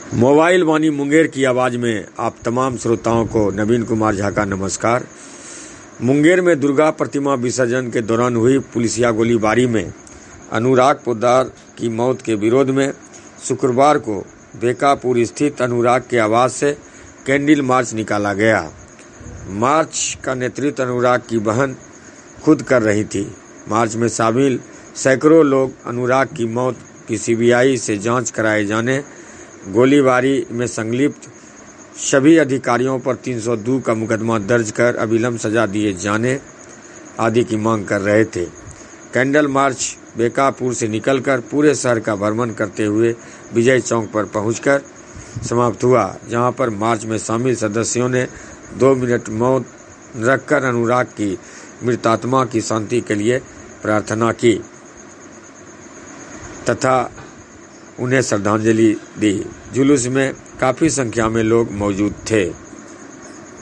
Mobile वाणी मुंगेर की आवाज़ में आप तमाम श्रोताओं को नवीन कुमार झा का नमस्कार। मुंगेर में दुर्गा प्रतिमा विसर्जन के दौरान हुई पुलिसिया गोलीबारी में अनुराग पोद्दार की मौत के विरोध में शुक्रवार को बेकापुर स्थित अनुराग के आवास से कैंडल मार्च निकाला गया। मार्च का नेतृत्व अनुराग की बहन खुद कर रही थी। मार्च में शामिल सैकड़ों लोग अनुराग की मौत की सीबीआई से जांच कराए जाने, गोलीबारी में संलिप्त सभी अधिकारियों पर 302 का मुकदमा दर्ज कर अविलंब सजा दिए जाने आदि की मांग कर रहे थे। कैंडल मार्च बेकापुर से निकलकर पूरे शहर का भ्रमण करते हुए विजय चौक पर पहुंचकर समाप्त हुआ, जहां पर मार्च में शामिल सदस्यों ने 2 मिनट मौन रखकर अनुराग की मृतात्मा की शांति के लिए प्रार्थना की तथा उन्हें श्रद्धांजलि दी। जुलूस में काफी संख्या में लोग मौजूद थे।